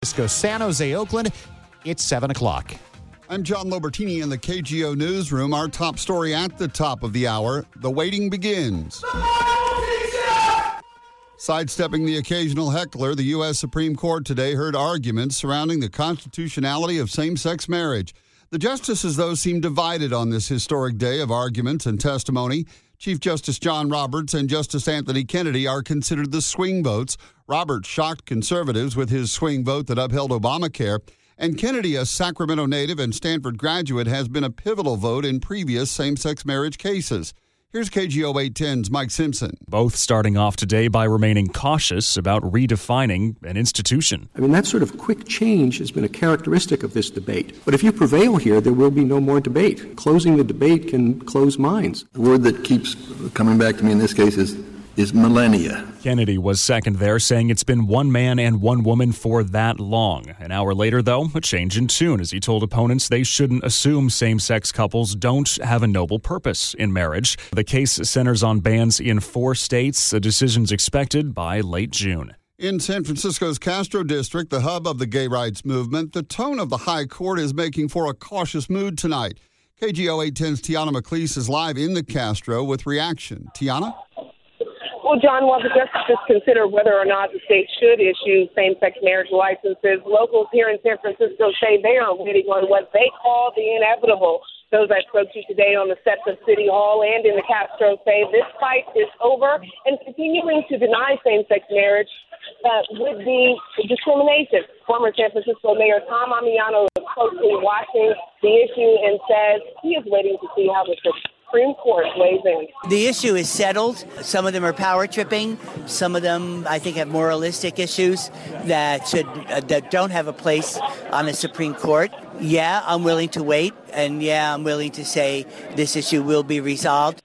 San Jose, Oakland. It's 7 o'clock. I'm John Lobertini in the KGO Newsroom. Our top story at the top of the hour, the waiting begins. Sidestepping the occasional heckler, the U.S. Supreme Court today heard arguments surrounding the constitutionality of same-sex marriage. The justices, though, seem divided on this historic day of arguments and testimony. Chief Justice John Roberts and Justice Anthony Kennedy are considered the swing votes. Roberts shocked conservatives with his swing vote that upheld Obamacare. And Kennedy, a Sacramento native and Stanford graduate, has been a pivotal vote in previous same-sex marriage cases. Here's KGO 810's Mike Simpson. Both starting off today by remaining cautious about redefining an institution. I mean, that sort of quick change has been a characteristic of this debate. But if you prevail here, there will be no more debate. Closing the debate can close minds. The word that keeps coming back to me in this case is millennia. Kennedy was second there, saying it's been one man and one woman for that long. An hour later, though, a change in tune as he told opponents they shouldn't assume same-sex couples don't have a noble purpose in marriage. The case centers on bans in 4 states. A decision's expected by late June. In San Francisco's Castro District, the hub of the gay rights movement, the tone of the high court is making for a cautious mood tonight. KGO 810's Tiana McLeese is live in the Castro with reaction. Tiana? Well, John, while the justices consider whether or not the state should issue same-sex marriage licenses, locals here in San Francisco say they are waiting on what they call the inevitable. Those I spoke to today on the steps of City Hall and in the Castro say this fight is over, and continuing to deny same-sex marriage would be discrimination. Former San Francisco Mayor Tom Amiano is closely watching the issue and says he is waiting to see how the Supreme Court weighs in. The issue is settled. Some of them are power tripping. Some of them, I think, have moralistic issues that don't have a place on the Supreme Court. Yeah, I'm willing to wait, and yeah, I'm willing to say this issue will be resolved.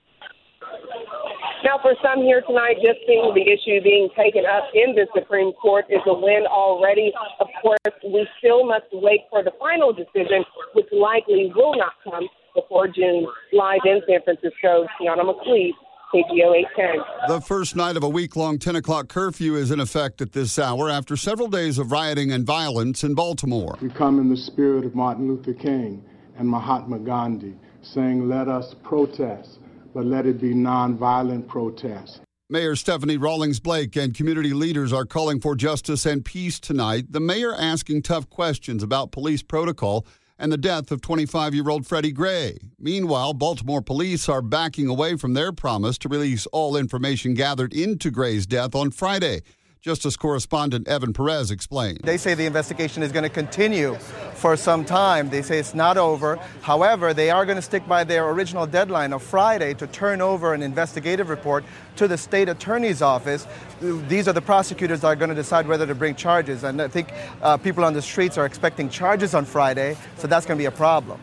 Now, for some here tonight, just seeing the issue being taken up in the Supreme Court is a win already. Of course, we still must wait for the final decision, which likely will not come before June. Live in San Francisco, Tiana McLeese, KGO 810. The first night of a week-long 10 o'clock curfew is in effect at this hour after several days of rioting and violence in Baltimore. We come in the spirit of Martin Luther King and Mahatma Gandhi, saying, let us protest, but let it be nonviolent protest. Mayor Stephanie Rawlings Blake and community leaders are calling for justice and peace tonight. The mayor asking tough questions about police protocol and the death of 25-year-old Freddie Gray. Meanwhile, Baltimore police are backing away from their promise to release all information gathered into Gray's death on Friday. Justice correspondent Evan Perez explained. They say the investigation is going to continue for some time. They say it's not over. However, they are going to stick by their original deadline of Friday to turn over an investigative report to the state attorney's office. These are the prosecutors that are going to decide whether to bring charges. And I think people on the streets are expecting charges on Friday, so that's going to be a problem.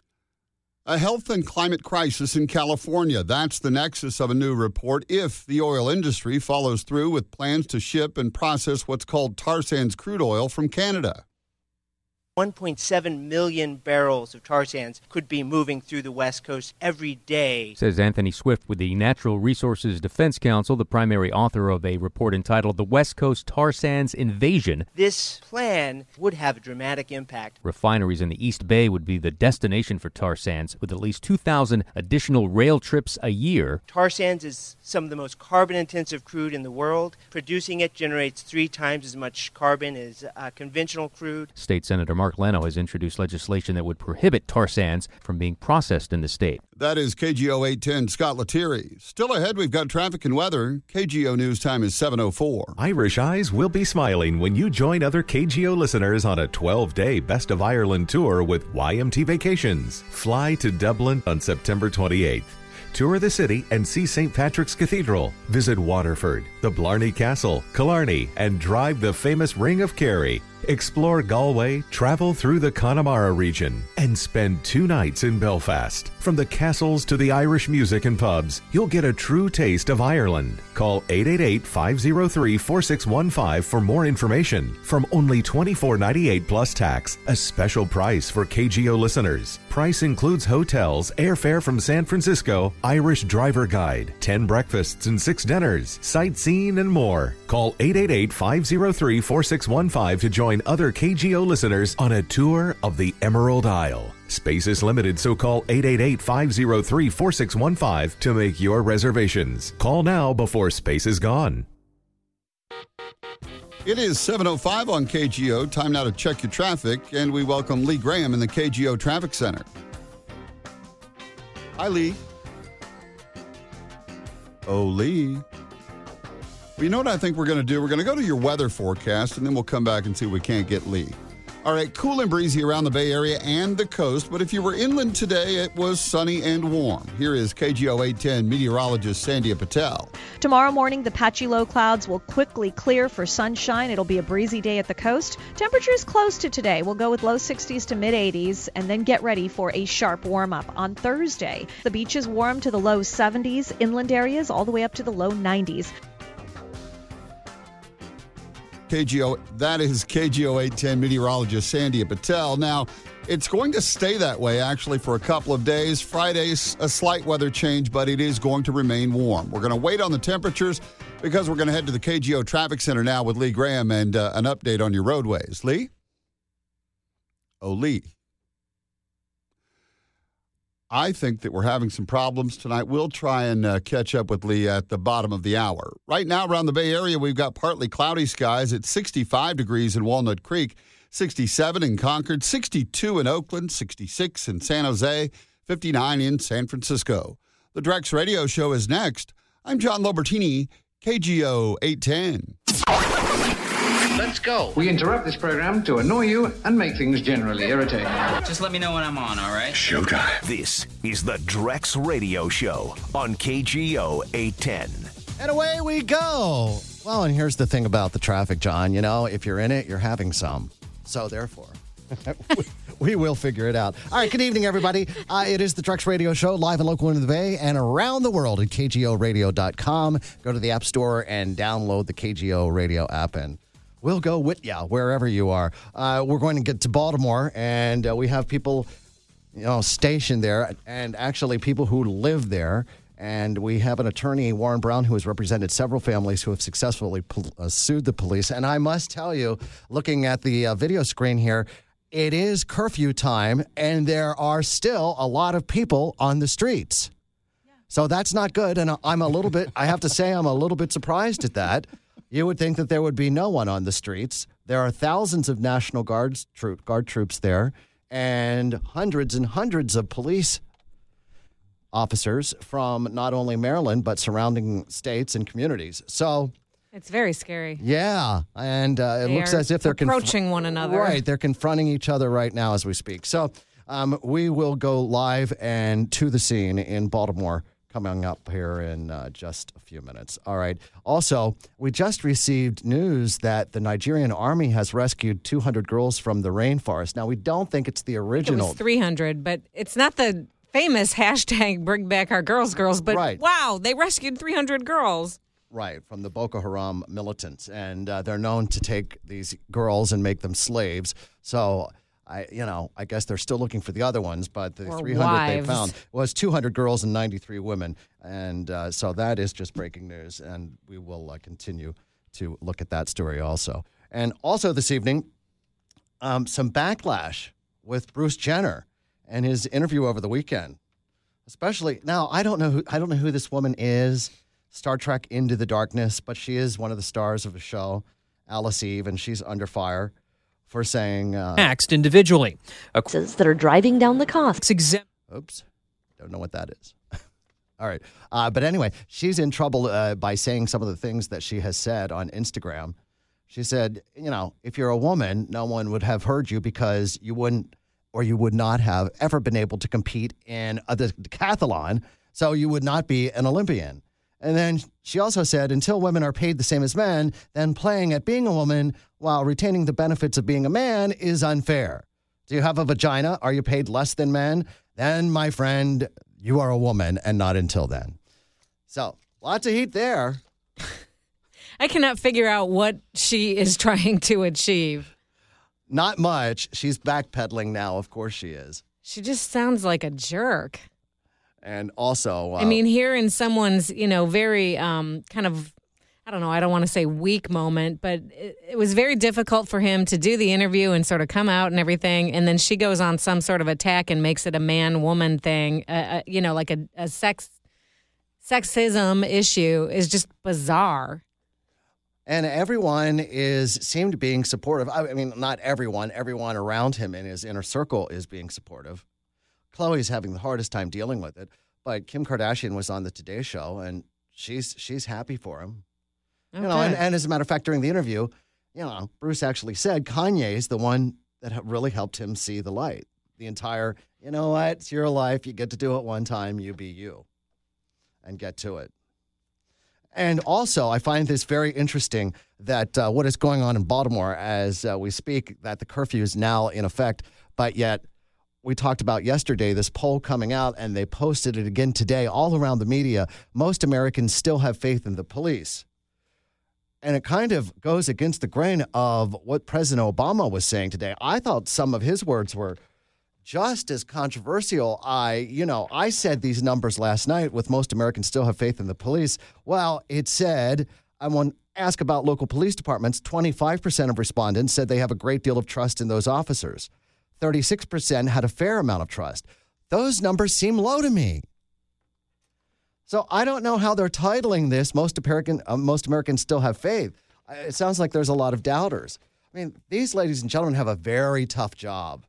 A health and climate crisis in California. That's the nexus of a new report if the oil industry follows through with plans to ship and process what's called tar sands crude oil from Canada. 1.7 million barrels of tar sands could be moving through the West Coast every day. Says Anthony Swift with the Natural Resources Defense Council, the primary author of a report entitled The West Coast Tar Sands Invasion. This plan would have a dramatic impact. Refineries in the East Bay would be the destination for tar sands, with at least 2,000 additional rail trips a year. Tar sands is some of the most carbon-intensive crude in the world. Producing it generates 3 times as much carbon as conventional crude. State Senator Mark Leno has introduced legislation that would prohibit tar sands from being processed in the state. That is KGO 810 Scott Lettieri. Still ahead, we've got traffic and weather. KGO News Time is 7:04. Irish eyes will be smiling when you join other KGO listeners on a 12-day Best of Ireland tour with YMT Vacations. Fly to Dublin on September 28th. Tour the city and see St. Patrick's Cathedral. Visit Waterford, the Blarney Castle, Killarney, and drive the famous Ring of Kerry. Explore Galway, travel through the Connemara region, and spend 2 nights in Belfast. From the castles to the Irish music and pubs, you'll get a true taste of Ireland. Call 888-503-4615 for more information. From only $24.98 plus tax, a special price for KGO listeners. Price includes hotels, airfare from San Francisco, Irish driver guide, 10 breakfasts and 6 dinners, sightseeing, and more. Call 888-503-4615 to join join other KGO listeners on a tour of the Emerald Isle. Space is limited, so call 888-503-4615 to make your reservations. Call now before space is gone. It is 7:05 on KGO. Time now to check your traffic, and we welcome Lee Graham in the KGO Traffic Center. Hi, Lee. Oh, Lee. Well, you know what I think we're going to do? We're going to go to your weather forecast, and then we'll come back and see if we can't get Lee. All right, cool and breezy around the Bay Area and the coast, but if you were inland today, it was sunny and warm. Here is KGO 810 meteorologist Sandhya Patel. Tomorrow morning, the patchy low clouds will quickly clear for sunshine. It'll be a breezy day at the coast. Temperatures close to today. We'll go with low 60s to mid 80s, and then get ready for a sharp warm-up on Thursday. The beaches warm to the low 70s, inland areas all the way up to the low 90s. That is KGO 810 meteorologist Sandhya Patel. Now, it's going to stay that way, actually, for a couple of days. Friday's a slight weather change, but it is going to remain warm. We're going to wait on the temperatures because we're going to head to the KGO Traffic Center now with Lee Graham and an update on your roadways. Lee? Oh, Lee. I think that we're having some problems tonight. We'll try and catch up with Lee at the bottom of the hour. Right now, around the Bay Area, we've got partly cloudy skies at 65 degrees in Walnut Creek, 67 in Concord, 62 in Oakland, 66 in San Jose, 59 in San Francisco. The Drex Radio Show is next. I'm John Lobertini, KGO 810. Let's go. We interrupt this program to annoy you and make things generally irritating. Just let me know when I'm on, all right? Showtime. This is the Drex Radio Show on KGO 810. And away we go. Well, and here's the thing about the traffic, John. You know, if you're in it, you're having some. So therefore, we will figure it out. All right, good evening, everybody. It is the Drex Radio Show, live and local in the Bay and around the world at KGORadio.com. Go to the App Store and download the KGO Radio app, and we'll go with you wherever you are. We're going to get to Baltimore, and we have people, stationed there, and actually people who live there. And we have an attorney, Warren Brown, who has represented several families who have successfully sued the police. And I must tell you, looking at the video screen here, it is curfew time, and there are still a lot of people on the streets. So that's not good, and I'm a little bit surprised at that. You would think that there would be no one on the streets. There are thousands of National Guard troops there, and hundreds of police officers from not only Maryland, but surrounding states and communities. So it's very scary. Yeah, and it looks as if they're approaching one another. Right, they're confronting each other right now as we speak. So we will go live and to the scene in Baltimore coming up here in just a few minutes. All right. Also, we just received news that the Nigerian army has rescued 200 girls from the rainforest. Now, we don't think it's the original. It was 300, but it's not the famous hashtag Bring Back Our Girls, but right. Wow, they rescued 300 girls. Right, from the Boko Haram militants. And they're known to take these girls and make them slaves. So I guess they're still looking for the other ones, but the 300 they found was 200 girls and 93 women. And so that is just breaking news, and we will continue to look at that story also. And also this evening, some backlash with Bruce Jenner and his interview over the weekend. Especially, now, I don't know who this woman is, Star Trek Into the Darkness, but she is one of the stars of the show, Alice Eve, and she's under fire for saying taxed individually. That are driving down the costs. Oops. Don't know what that is. All right. But anyway, she's in trouble by saying some of the things that she has said on Instagram. She said, if you're a woman, no one would have heard you because you wouldn't or you would not have ever been able to compete in the decathlon, so you would not be an Olympian. And then she also said, until women are paid the same as men, then playing at being a woman while retaining the benefits of being a man is unfair. Do you have a vagina? Are you paid less than men? Then, my friend, you are a woman, and not until then. So, lots of heat there. I cannot figure out what she is trying to achieve. Not much. She's backpedaling now. Of course she is. She just sounds like a jerk. And also, hearing someone's, very kind of, I don't know, I don't want to say weak moment, but it was very difficult for him to do the interview and sort of come out and everything. And then she goes on some sort of attack and makes it a man-woman thing, like a sexism issue is just bizarre. And everyone seemed being supportive. I mean, not everyone. Everyone around him in his inner circle is being supportive. Khloe's having the hardest time dealing with it. But Kim Kardashian was on the Today Show, and she's happy for him. Okay. And as a matter of fact, during the interview, Bruce actually said Kanye's the one that really helped him see the light. The entire, you know what, it's your life. You get to do it one time. You be you. And get to it. And also, I find this very interesting that what is going on in Baltimore as we speak, that the curfew is now in effect, but yet we talked about yesterday this poll coming out, and they posted it again today all around the media. Most Americans still have faith in the police. And it kind of goes against the grain of what President Obama was saying today. I thought some of his words were just as controversial. I said these numbers last night with most Americans still have faith in the police. Well, it said, I want to ask about local police departments. 25% of respondents said they have a great deal of trust in those officers. 36% had a fair amount of trust. Those numbers seem low to me. So I don't know how they're titling this. Most Americans still have faith. It sounds like there's a lot of doubters. I mean, these ladies and gentlemen have a very tough job.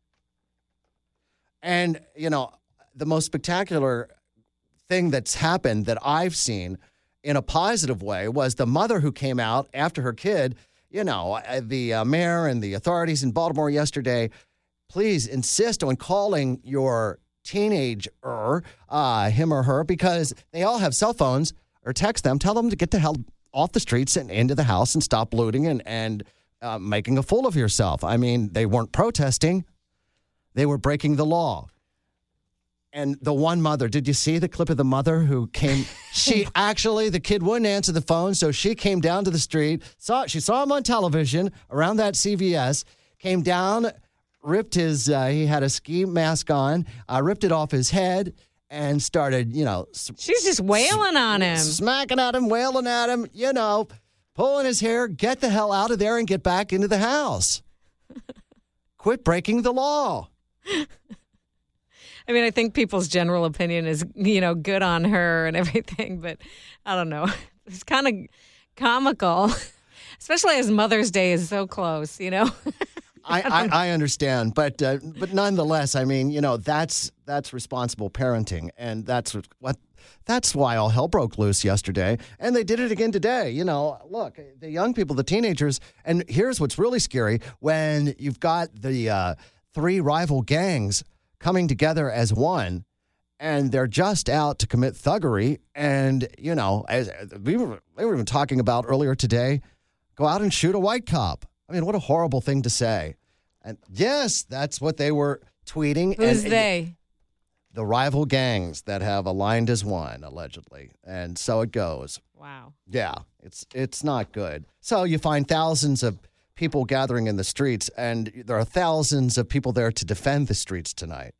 And, the most spectacular thing that's happened that I've seen in a positive way was the mother who came out after her kid, the mayor and the authorities in Baltimore yesterday, please insist on calling your teenager, him or her, because they all have cell phones, or text them, tell them to get the hell off the streets and into the house and stop looting and making a fool of yourself. I mean, they weren't protesting. They were breaking the law. And the one mother, did you see the clip of the mother who came? The kid wouldn't answer the phone, so she came down to the street. She saw him on television around that CVS, came down, ripped his, he had a ski mask on, ripped it off his head, and started, she's just wailing on him. Smacking at him, wailing at him, pulling his hair, get the hell out of there and get back into the house. Quit breaking the law. I mean, I think people's general opinion is, good on her and everything, but I don't know. It's kind of comical, especially as Mother's Day is so close, I understand, but nonetheless, I mean, that's responsible parenting, and that's why all hell broke loose yesterday, and they did it again today. Look, the young people, the teenagers, and here's what's really scary: when you've got the three rival gangs coming together as one, and they're just out to commit thuggery, and as they were even talking about earlier today, go out and shoot a white cop. I mean, what a horrible thing to say. And yes, that's what they were tweeting. Who's they? The rival gangs that have aligned as one, allegedly. And so it goes. Wow. Yeah, it's not good. So you find thousands of people gathering in the streets, and there are thousands of people there to defend the streets tonight.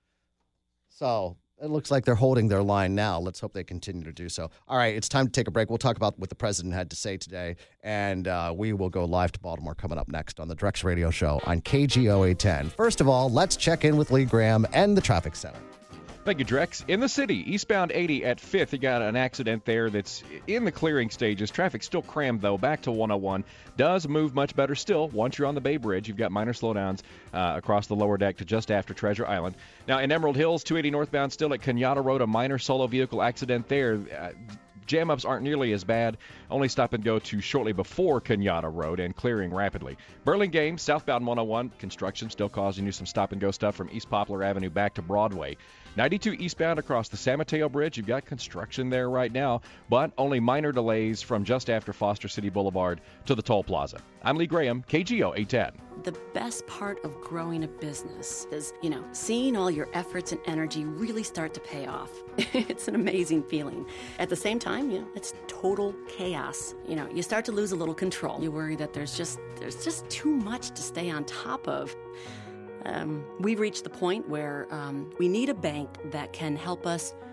So it looks like they're holding their line now. Let's hope they continue to do so. All right, it's time to take a break. We'll talk about what the president had to say today, and we will go live to Baltimore coming up next on the Drex Radio Show on KGO 810. First of all, let's check in with Lee Graham and the Traffic Center. Thank you, Drex. In the city, eastbound 80 at 5th, you got an accident there that's in the clearing stages. Traffic still crammed, though. Back to 101. Does move much better still. Once you're on the Bay Bridge, you've got minor slowdowns across the lower deck to just after Treasure Island. Now, in Emerald Hills, 280 northbound, still at Kenyatta Road, a minor solo vehicle accident there. Jam-ups aren't nearly as bad. Only stop and go to shortly before Kenyatta Road and clearing rapidly. Burlingame, southbound 101, construction still causing you some stop-and-go stuff from East Poplar Avenue back to Broadway. 92 eastbound across the San Mateo Bridge. You've got construction there right now, but only minor delays from just after Foster City Boulevard to the Toll Plaza. I'm Lee Graham, KGO 810. The best part of growing a business is, seeing all your efforts and energy really start to pay off. It's an amazing feeling. At the same time, it's total chaos. You start to lose a little control. You worry that there's just too much to stay on top of. We've reached the point where we need a bank that can help us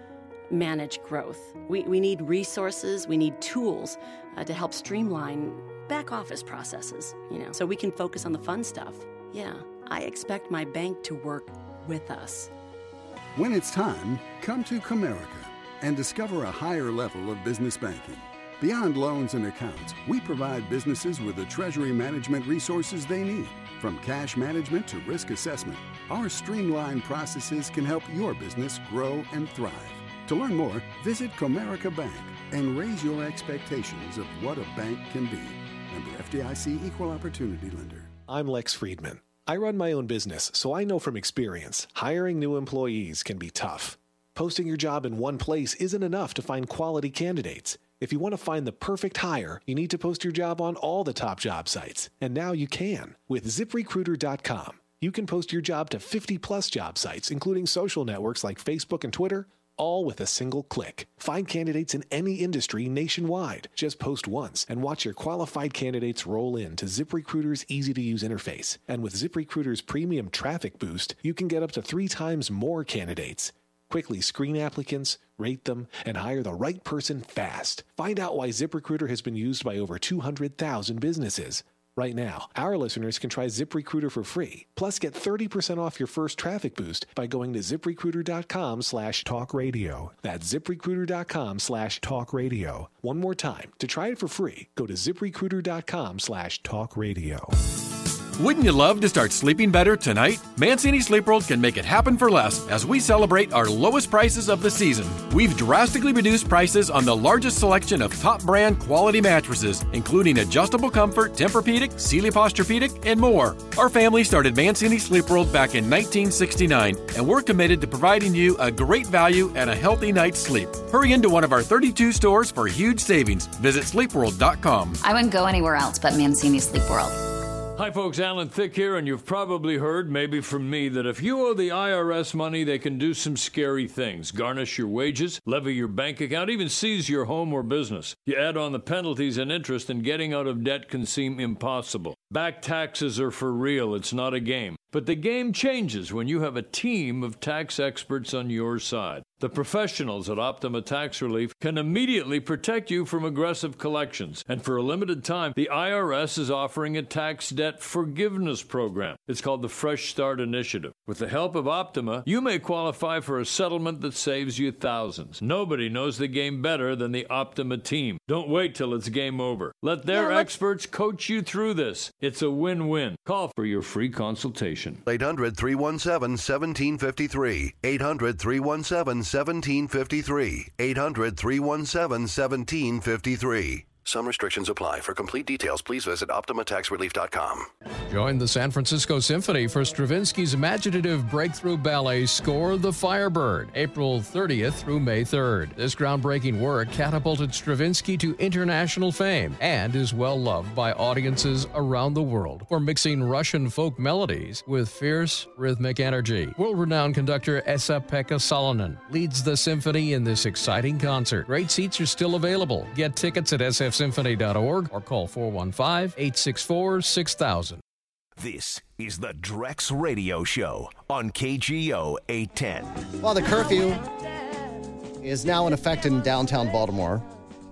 manage growth. We need resources, we need tools to help streamline back office processes, so we can focus on the fun stuff. Yeah, I expect my bank to work with us. When it's time, come to Comerica and discover a higher level of business banking. Beyond loans and accounts, we provide businesses with the treasury management resources they need. From cash management to risk assessment, our streamlined processes can help your business grow and thrive. To learn more, visit Comerica Bank and raise your expectations of what a bank can be. Member FDIC Equal Opportunity Lender. I'm Lex Friedman. I run my own business, so I know from experience, hiring new employees can be tough. Posting your job in one place isn't enough to find quality candidates. If you want to find the perfect hire, you need to post your job on all the top job sites. And now you can. With ZipRecruiter.com, you can post your job to 50-plus job sites, including social networks like Facebook and Twitter, all with a single click. Find candidates in any industry nationwide. Just post once and watch your qualified candidates roll in to ZipRecruiter's easy-to-use interface. And with ZipRecruiter's premium traffic boost, you can get up to 3 times more candidates. Quickly screen applicants, rate them, and hire the right person fast. Find out why ZipRecruiter has been used by over 200,000 businesses. Right now, our listeners can try ZipRecruiter for free. Plus, get 30% off your first traffic boost by going to ZipRecruiter.com/talkradio. That's ZipRecruiter.com/talkradio. One more time. To try it for free, go to ZipRecruiter.com/talkradio. Wouldn't you love to start sleeping better tonight? Mancini Sleep World can make it happen for less as we celebrate our lowest prices of the season. We've drastically reduced prices on the largest selection of top brand quality mattresses, including Adjustable Comfort, Tempur-Pedic, Sealy Posturepedic, and more. Our family started Mancini Sleep World back in 1969, and we're committed to providing you a great value and a healthy night's sleep. Hurry into one of our 32 stores for huge savings. Visit sleepworld.com. I wouldn't go anywhere else but Mancini Sleep World. Hi, folks. Alan Thicke here, and you've probably heard, maybe from me, that if you owe the IRS money, they can do some scary things. Garnish your wages, levy your bank account, even seize your home or business. You add on the penalties and interest, and getting out of debt can seem impossible. Back taxes are for real. It's not a game. But the game changes when you have a team of tax experts on your side. The professionals at Optima Tax Relief can immediately protect you from aggressive collections. And for a limited time, the IRS is offering a tax debt forgiveness program. It's called the Fresh Start Initiative. With the help of Optima, you may qualify for a settlement that saves you thousands. Nobody knows the game better than the Optima team. Don't wait till it's game over. Let their experts coach you through this. It's a win-win. Call for your free consultation. 800-317-1753. 800-317-1753. 800-317-1753. Some restrictions apply. For complete details, please visit OptimaTaxRelief.com. Join the San Francisco Symphony for Stravinsky's imaginative breakthrough ballet score, The Firebird, April 30th through May 3rd. This groundbreaking work catapulted Stravinsky to international fame and is well loved by audiences around the world for mixing Russian folk melodies with fierce rhythmic energy. World-renowned conductor Esa-Pekka Salonen leads the symphony in this exciting concert. Great seats are still available. Get tickets at sfsymphony.org or call 415-864-6000. This is the Drex Radio Show on KGO 810. Well, the curfew is now in effect in downtown Baltimore.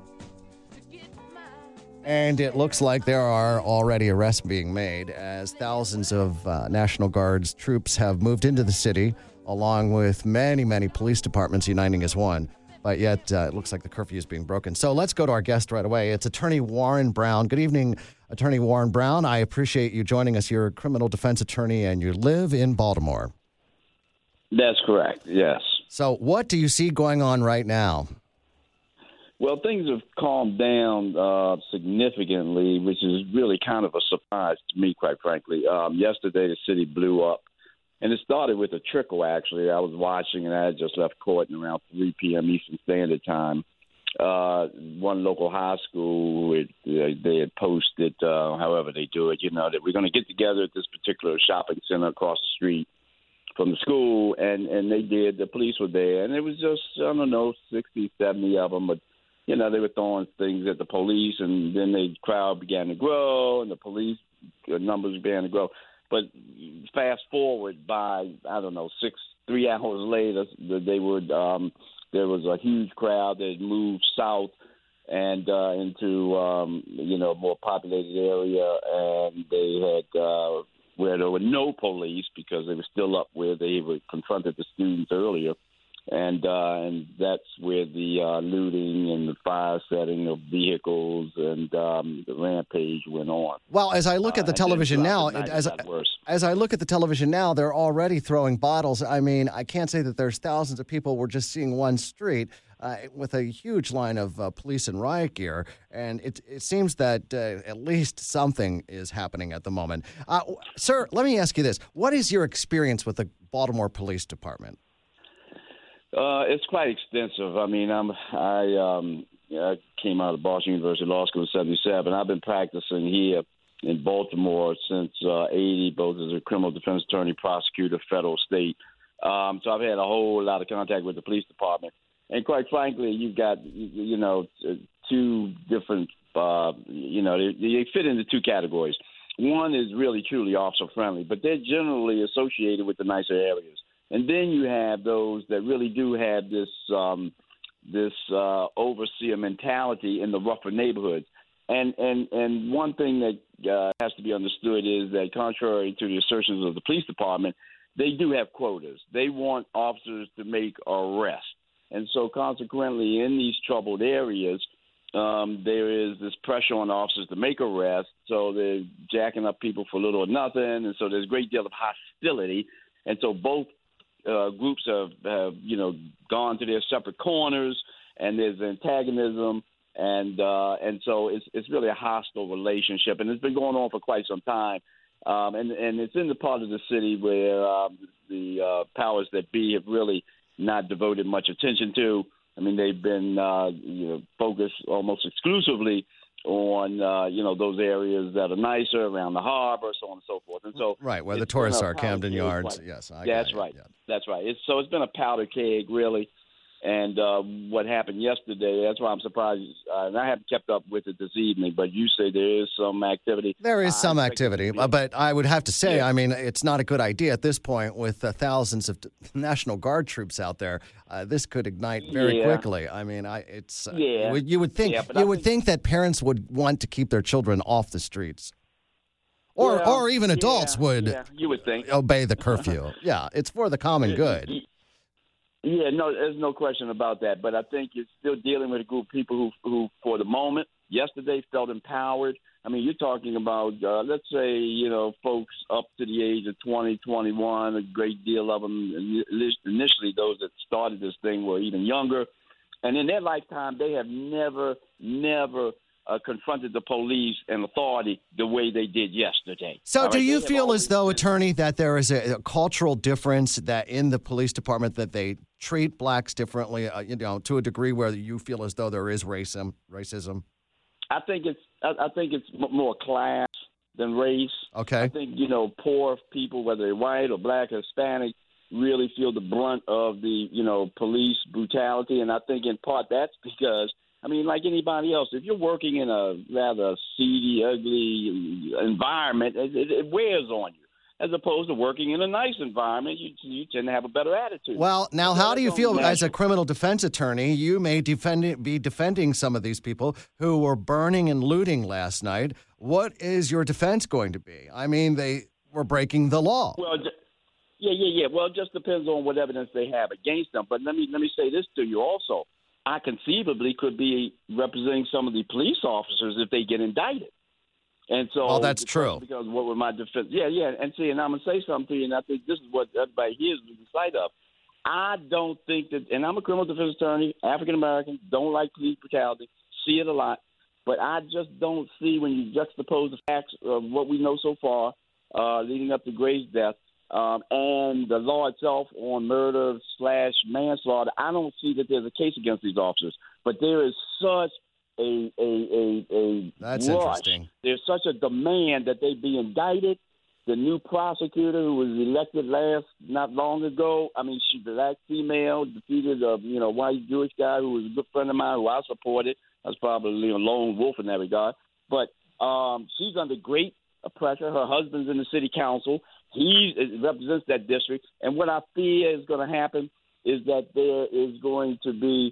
And it looks like there are already arrests being made as thousands of National Guard's troops have moved into the city, along with many, many police departments uniting as one. But yet, it looks like the curfew is being broken. So let's go to our guest right away. It's Attorney Warren Brown. Good evening, Attorney Warren Brown. I appreciate you joining us. You're a criminal defense attorney, and you live in Baltimore. That's correct, yes. So what do you see going on right now? Well, things have calmed down significantly, which is really kind of a surprise to me, quite frankly. Yesterday, the city blew up. And it started with a trickle, actually. I was watching, and I had just left court around 3 p.m. Eastern Standard Time. One local high school, they had posted, however they do it, that we're going to get together at this particular shopping center across the street from the school. And they did. The police were there. And it was just, 60, 70 of them. But, they were throwing things at the police. And then the crowd began to grow, and the police numbers began to grow. But fast forward by, 3 hours later, they would there was a huge crowd that moved south and into a more populated area, and they had where there were no police because they were still up where they were confronted the students earlier. And that's where the looting and the fire setting of vehicles and the rampage went on. Well, as I look at the television now, as I look at the television now, they're already throwing bottles. I mean, I can't say that there's thousands of people. We're just seeing one street with a huge line of police and riot gear, and it seems that at least something is happening at the moment. Sir, let me ask you this: what is your experience with the Baltimore Police Department? It's quite extensive. I mean, I came out of Boston University Law School in '77. I've been practicing here in Baltimore since '80, both as a criminal defense attorney, prosecutor, federal, state. So I've had a whole lot of contact with the police department. And quite frankly, you've got, two different, they fit into two categories. One is really truly officer friendly, but they're generally associated with the nicer areas. And then you have those that really do have this overseer mentality in the rougher neighborhoods. And one thing that has to be understood is that contrary to the assertions of the police department, they do have quotas. They want officers to make arrests. And so consequently, in these troubled areas, there is this pressure on officers to make arrests. So they're jacking up people for little or nothing. And so there's a great deal of hostility. And so both groups have gone to their separate corners, and there's antagonism, and so it's really a hostile relationship, and it's been going on for quite some time, and it's in the part of the city where the powers that be have really not devoted much attention to. I mean, they've been focused almost exclusively on those areas that are nicer around the harbor, so on and so forth. And so right where the tourists are, Camden Yards. Yes, that's right. Yeah. That's right. It's been a powder keg, really. And what happened yesterday, that's why I'm surprised. And I haven't kept up with it this evening, but you say there is some activity. There is some activity, but I would have to say, I mean, it's not a good idea at this point with thousands of National Guard troops out there. This could ignite very quickly. I mean, you would think that parents would want to keep their children off the streets. Or even adults would you would think. Obey the curfew. Yeah, it's for the common good. Yeah, no, there's no question about that. But I think you're still dealing with a group of people who for the moment, yesterday, felt empowered. I mean, you're talking about, let's say, folks up to the age of 20, 21, a great deal of them, initially those that started this thing were even younger. And in their lifetime, they have never confronted the police and authority the way they did yesterday. So do you feel as though, attorney, that there is a cultural difference that in the police department that they treat blacks differently, to a degree where you feel as though there is racism? I think it's more class than race. Okay. I think, poor people, whether they're white or black or Hispanic, really feel the brunt of the, police brutality. And I think in part that's because, I mean, like anybody else, if you're working in a rather seedy, ugly environment, it wears on you. As opposed to working in a nice environment, you tend to have a better attitude. Well, now, how do you feel as a criminal defense attorney? You may be defending some of these people who were burning and looting last night. What is your defense going to be? I mean, they were breaking the law. Well, yeah. Well, it just depends on what evidence they have against them. But let me say this to you also. I conceivably could be representing some of the police officers if they get indicted. And so, well, that's true. Because what would my defense? Yeah. And see, and I'm gonna say something to you, and I think this is what everybody here is losing sight of. I don't think that, and I'm a criminal defense attorney, African American, don't like police brutality, see it a lot, but I just don't see when you juxtapose the facts of what we know so far, leading up to Gray's death, and the law itself on murder/manslaughter. I don't see that there's a case against these officers, but there is such That's rush. Interesting. There's such a demand that they be indicted. The new prosecutor who was elected not long ago, I mean, she's a black female, defeated a white Jewish guy who was a good friend of mine who I supported. I was probably a lone wolf in that regard. But she's under great pressure. Her husband's in the city council. He represents that district. And what I fear is going to happen is that there is going to be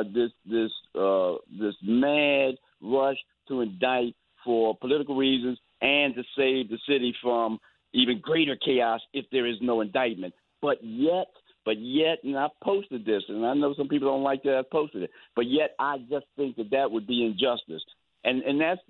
this mad rush to indict for political reasons and to save the city from even greater chaos if there is no indictment. But yet, and I've posted this, and I know some people don't like that I've posted it, but yet I just think that would be injustice. And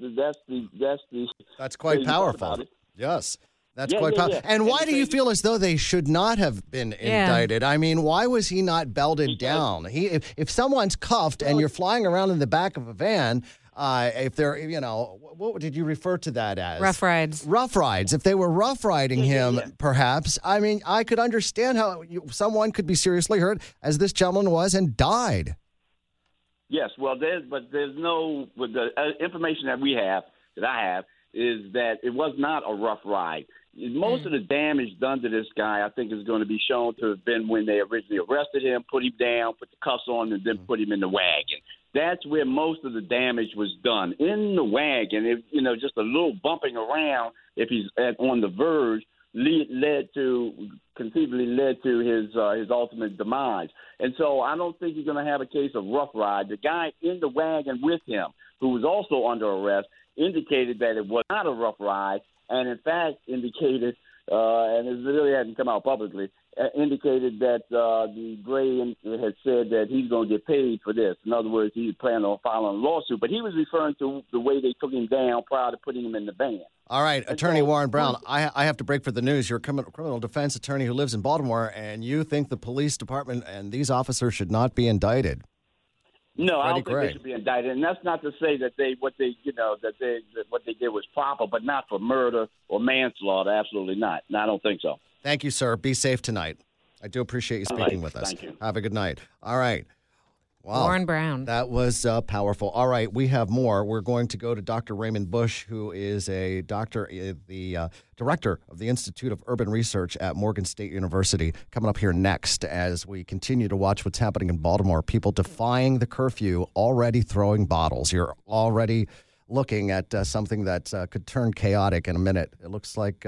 that's quite powerful. Yes. That's quite powerful. Yeah. And why do you feel as though they should not have been indicted? I mean, why was he not belted down? If someone's cuffed and you're flying around in the back of a van, if they're, what did you refer to that as? Rough rides. Rough rides. If they were rough riding him, perhaps, I mean, I could understand how someone could be seriously hurt, as this gentleman was, and died. Yes, well, there's no, with the information that I have, is that it was not a rough ride. Most of the damage done to this guy, I think, is going to be shown to have been when they originally arrested him, put him down, put the cuffs on, and then put him in the wagon. That's where most of the damage was done. In the wagon, just a little bumping around, if he's on the verge, conceivably led to his ultimate demise. And so I don't think you're going to have a case of rough ride. The guy in the wagon with him, who was also under arrest, indicated that it was not a rough ride, and in fact indicated, and it really hadn't come out publicly, indicated that the Gray had said that he's going to get paid for this. In other words, he planned on filing a lawsuit, but he was referring to the way they took him down prior to putting him in the van. All right, Attorney Warren Brown, I have to break for the news. You're a criminal defense attorney who lives in Baltimore, and you think the police department and these officers should not be indicted. No, I don't think they should be indicted, and that's not to say that what they did was proper, but not for murder or manslaughter. Absolutely not. No, I don't think so. Thank you, sir. Be safe tonight. I do appreciate you speaking with us. Thank you. Have a good night. All right. Wow. Warren Brown. That was powerful. All right, we have more. We're going to go to Dr. Raymond Bush, who is a doctor, the director of the Institute of Urban Research at Morgan State University, coming up here next as we continue to watch what's happening in Baltimore. People defying the curfew, already throwing bottles. You're already looking at something that could turn chaotic in a minute. It looks like,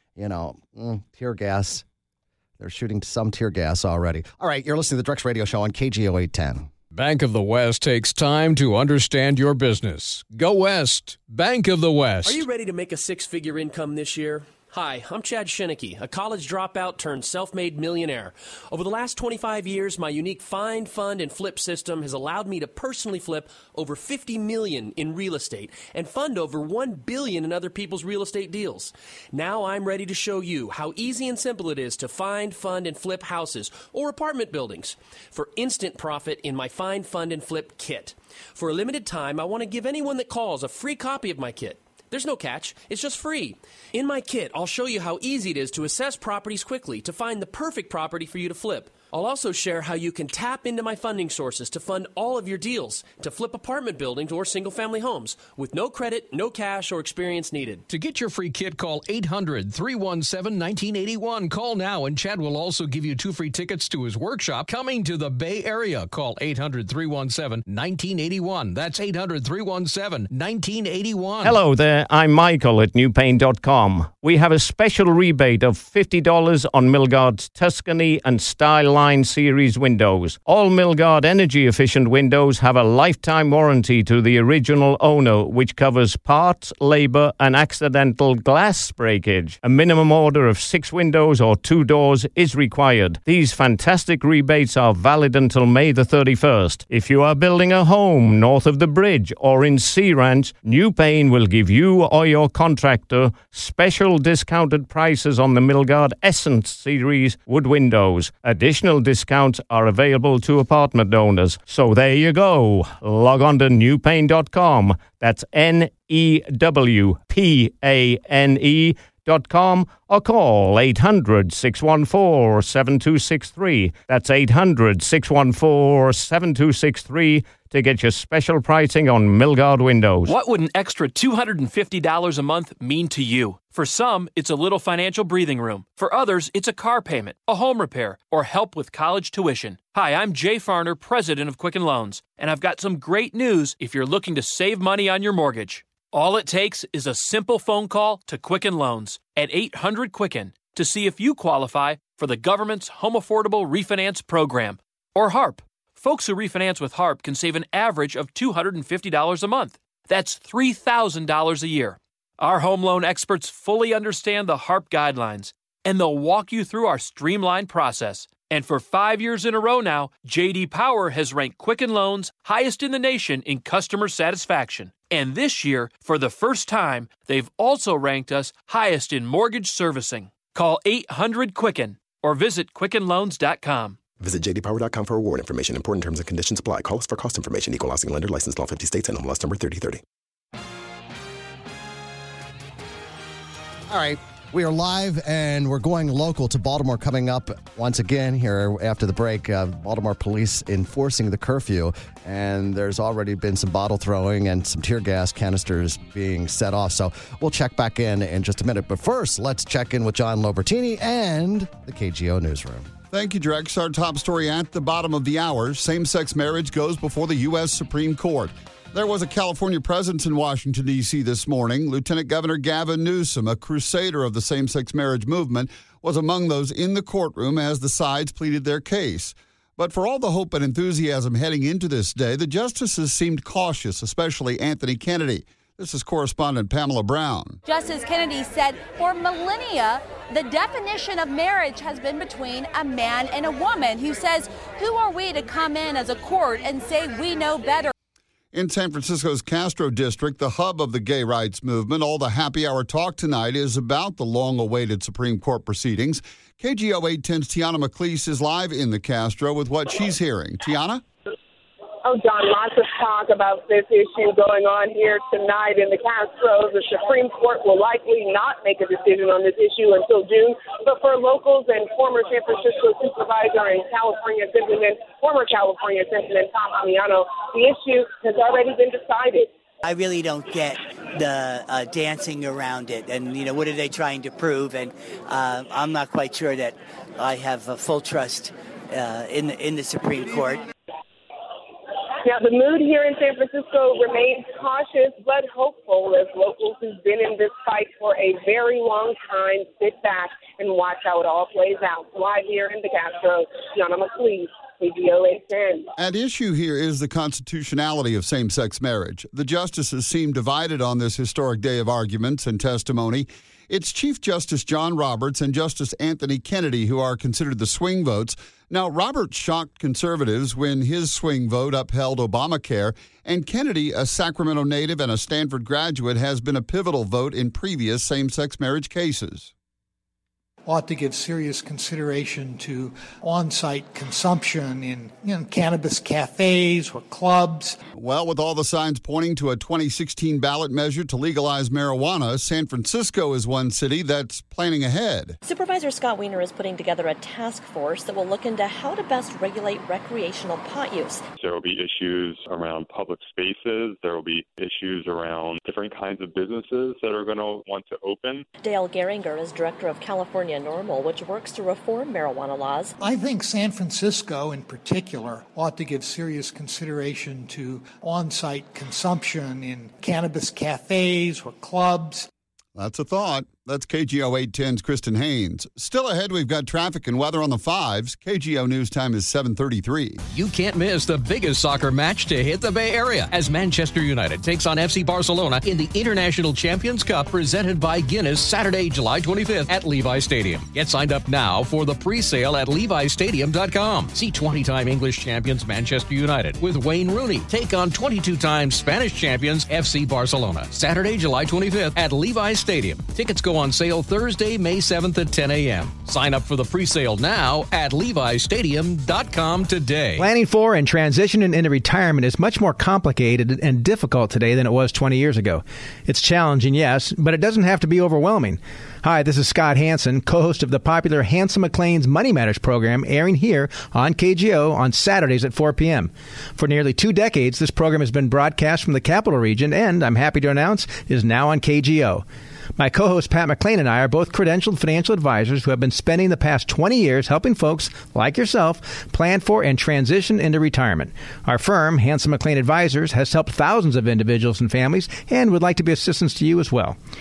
tear gas. They're shooting some tear gas already. All right, you're listening to the Drex Radio Show on KGO 810. Bank of the West takes time to understand your business. Go West. Bank of the West. Are you ready to make a six-figure income this year? Hi, I'm Chad Schinneke, a college dropout turned self-made millionaire. Over the last 25 years, my unique find, fund, and flip system has allowed me to personally flip over $50 million in real estate and fund over $1 billion in other people's real estate deals. Now I'm ready to show you how easy and simple it is to find, fund, and flip houses or apartment buildings for instant profit in my Find, Fund, and Flip kit. For a limited time, I want to give anyone that calls a free copy of my kit. There's no catch. It's just free. In my kit, I'll show you how easy it is to assess properties quickly to find the perfect property for you to flip. I'll also share how you can tap into my funding sources to fund all of your deals, to flip apartment buildings or single-family homes, with no credit, no cash, or experience needed. To get your free kit, call 800-317-1981. Call now, and Chad will also give you 2 free tickets to his workshop coming to the Bay Area. Call 800-317-1981. That's 800-317-1981. Hello there, I'm Michael at newpaint.com. We have a special rebate of $50 on Milgard's Tuscany and Style Line Series windows. All Milgard energy-efficient windows have a lifetime warranty to the original owner, which covers parts, labor, and accidental glass breakage. A minimum order of 6 windows or 2 doors is required. These fantastic rebates are valid until May the 31st. If you are building a home north of the bridge or in Sea Ranch, New Paint will give you or your contractor special discounted prices on the Milgard Essence Series wood windows. Additional discounts are available to apartment owners. So there you go. Log on to newpaint.com. That's NEWPANE.com or call 800-614-7263. That's 800-614-7263 to get your special pricing on Milgard windows. What would an extra $250 a month mean to you? For some, it's a little financial breathing room. For others, it's a car payment, a home repair, or help with college tuition. Hi, I'm Jay Farner, president of Quicken Loans, and I've got some great news if you're looking to save money on your mortgage. All it takes is a simple phone call to Quicken Loans at 800-QUICKEN to see if you qualify for the government's Home Affordable Refinance Program. Or HARP. Folks who refinance with HARP can save an average of $250 a month. That's $3,000 a year. Our home loan experts fully understand the HARP guidelines, and they'll walk you through our streamlined process. And for 5 years in a row now, J.D. Power has ranked Quicken Loans highest in the nation in customer satisfaction. And this year, for the first time, they've also ranked us highest in mortgage servicing. Call 800-QUICKEN or visit QuickenLoans.com. Visit jdpower.com for award information. Important terms and conditions apply. Call us for cost information. Equal housing lender. Licensed in all 50 states and MLS number 3030. All right. We are live, and we're going local to Baltimore coming up once again here after the break. Baltimore police enforcing the curfew, and there's already been some bottle throwing and some tear gas canisters being set off. So we'll check back in just a minute. But first, let's check in with John Lobertini and the KGO Newsroom. Thank you, Drex. Our top story at the bottom of the hour. Same-sex marriage goes before the U.S. Supreme Court. There was a California presence in Washington, D.C. this morning. Lieutenant Governor Gavin Newsom, a crusader of the same-sex marriage movement, was among those in the courtroom as the sides pleaded their case. But for all the hope and enthusiasm heading into this day, the justices seemed cautious, especially Anthony Kennedy. This is correspondent Pamela Brown. Justice Kennedy said for millennia, the definition of marriage has been between a man and a woman, who says, who are we to come in as a court and say we know better? In San Francisco's Castro District, the hub of the gay rights movement, all the happy hour talk tonight is about the long-awaited Supreme Court proceedings. KGO 810's Tiana McLeese is live in the Castro with what she's hearing. Tiana? Oh, John, lots of talk about this issue going on here tonight in the Castro. The Supreme Court will likely not make a decision on this issue until June. But for locals and former San Francisco supervisor and former California Assemblyman Tom Ammiano, the issue has already been decided. I really don't get the dancing around it. And, what are they trying to prove? And I'm not quite sure that I have full trust in the Supreme Court. Now, the mood here in San Francisco remains cautious but hopeful as locals who've been in this fight for a very long time sit back and watch how it all plays out. Live here in the Castro, Tiana McLeese, KGO 810. At issue here is the constitutionality of same-sex marriage. The justices seem divided on this historic day of arguments and testimony. It's Chief Justice John Roberts and Justice Anthony Kennedy who are considered the swing votes. Now, Roberts shocked conservatives when his swing vote upheld Obamacare, and Kennedy, a Sacramento native and a Stanford graduate, has been a pivotal vote in previous same-sex marriage cases. Ought to give serious consideration to on-site consumption in cannabis cafes or clubs. Well, with all the signs pointing to a 2016 ballot measure to legalize marijuana, San Francisco is one city that's planning ahead. Supervisor Scott Wiener is putting together a task force that will look into how to best regulate recreational pot use. There will be issues around public spaces. There will be issues around different kinds of businesses that are going to want to open. Dale Geringer is director of California Normal, which works to reform marijuana laws. I think San Francisco in particular ought to give serious consideration to on-site consumption in cannabis cafes or clubs. That's a thought. That's KGO 810's Kristen Haynes. Still ahead, we've got traffic and weather on the 5s. KGO News Time is 7:33. You can't miss the biggest soccer match to hit the Bay Area as Manchester United takes on FC Barcelona in the International Champions Cup presented by Guinness Saturday, July 25th at Levi Stadium. Get signed up now for the pre-sale at levistadium.com. See 20-time English champions Manchester United with Wayne Rooney take on 22-time Spanish champions FC Barcelona. Saturday, July 25th at Levi Stadium. Tickets go on sale Thursday, May 7th at 10 a.m. Sign up for the pre-sale now at levistadium.com today. Planning for and transitioning into retirement is much more complicated and difficult today than it was 20 years ago. It's challenging, yes, but it doesn't have to be overwhelming. Hi, this is Scott Hansen, co-host of the popular Hanson McLean's Money Matters program, airing here on KGO on Saturdays at 4 p.m. For nearly 2 decades, this program has been broadcast from the Capital Region and, I'm happy to announce, is now on KGO. My co-host Pat McLean and I are both credentialed financial advisors who have been spending the past 20 years helping folks like yourself plan for and transition into retirement. Our firm, Hanson McLean Advisors, has helped thousands of individuals and families and would like to be assistance to you as well.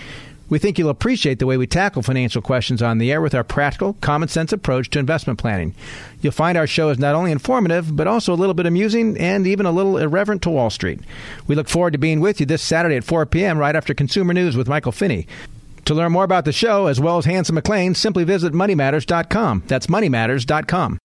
We think you'll appreciate the way we tackle financial questions on the air with our practical, common-sense approach to investment planning. You'll find our show is not only informative, but also a little bit amusing and even a little irreverent to Wall Street. We look forward to being with you this Saturday at 4 p.m. right after Consumer News with Michael Finney. To learn more about the show, as well as Hanson McLean, simply visit MoneyMatters.com. That's MoneyMatters.com.